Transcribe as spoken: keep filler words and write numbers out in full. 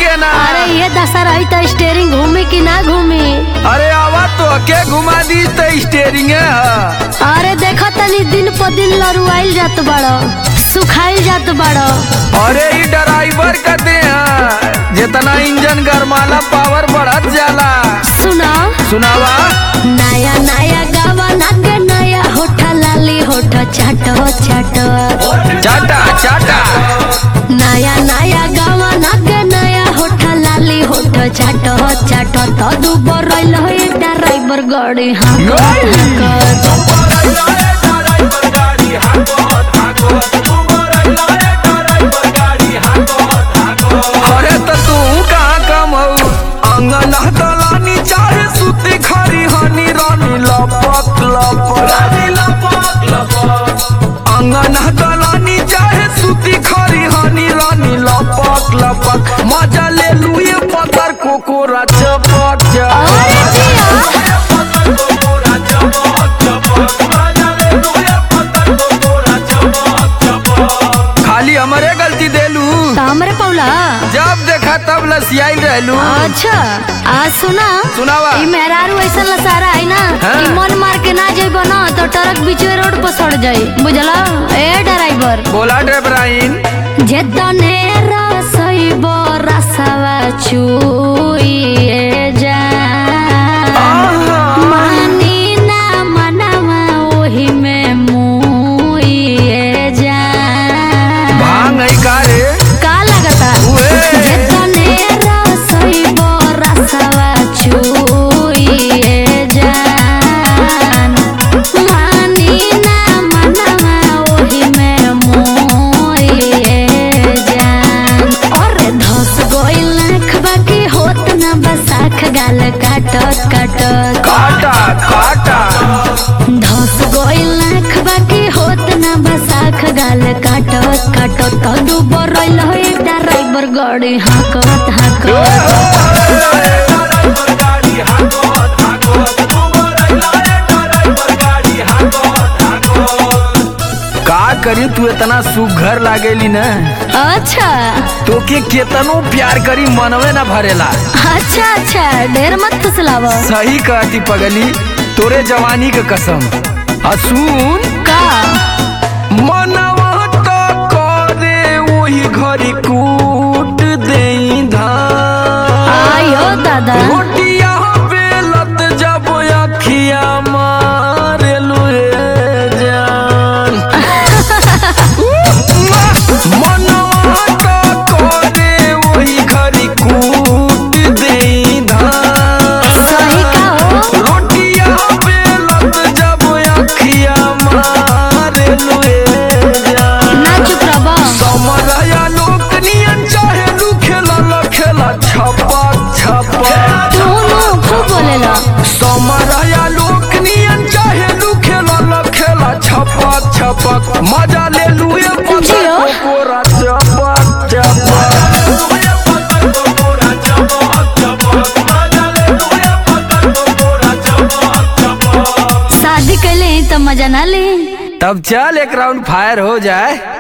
के ना। अरे ये दशा रही तो स्टेयरिंग घूमी कि ना घूमी। अरे आवा तो के घुमा दी तो स्टेयरिंग है। अरे देखो तनी दिन पर दिन लरुआइल जात बड़ो, सुखाइल जात बड़ो। अरे ये ड्राइवर कहते हैं जितना इंजन गरमाला पावर बढ़त जाला। सुना सुनावा। नया नया गावा नागे नया होठा लाली होठा चाटो चाटो चाटा चाटा। नया नया गावा नागे नया होठा लाली होठा चाटो चाटो तो दुबर रइल हो ये ड्राइवर गाड़ी हाको अरे तो तू कहाँ कम हो अंगन दलानी चाहे सुती खरी हनी रानी लपक लपक अंगन दलानी चाहे सुती खरी हनी रानी लपक लपक मजा ले लुए पतर कोकोरा चपक खाली हमारे गलती देलू हमरे पौला जब देखा तब लसियाई रहलू। अच्छा आज सुना सुनावा। ई मेहरारू ऐसा लसारा है ना कि मन मार के ना जाइबो ना तो ट्रक बीच में रोड पर सड़ जाई बुझला। ए ड्राइवर बोला ड्राइवराइन जेतने रसइबो रसवा चुइए जा मानी ना मनवा ओही में मुइए जा। भांग है का रे का लगता जेतने रसइबो रसवा चुइए जान मानी ना मनवा ओही में मुइए जान। अरे धस गइल नखबा की होत ना बसाख गाल काटत काटत काटा काटा धस गइल नखबा की होत ना बसाख गाल काटत काटत तो दुबर रइल हो एकटा ड्राइवर गाड़ी हाकत हाकत। का करी तू इतना सुघर लागेली न। अच्छा तो के केतनो प्यार करी मनवे न भरेला। अच्छा अच्छा ढेर मत फुसलाव। सही कहती पगली तोरे जवानी के कसम। असून का मनवा तो करे वही घरी कूट देई धान। आयो दादा रोटिया बेलत जब अखिया मारे लुए जान। मनवा तो करे वही घरी कूट देई धान। सही का हो रोटिया बेलत जब अखिया मारे लुए जान। ना चुप रहो। समरया लोक नियन चाहे लू खेला खेला छपा छपा। तू नु खूब बोलेला। समरया लोक नियन चाहे लू खेला खेला छपक छपक मजा ले लू ये पत्थर जियो। कोरा चपक चपक। शादी कैले तो मजा ना ले। तब चल एक राउंड फायर हो जाए।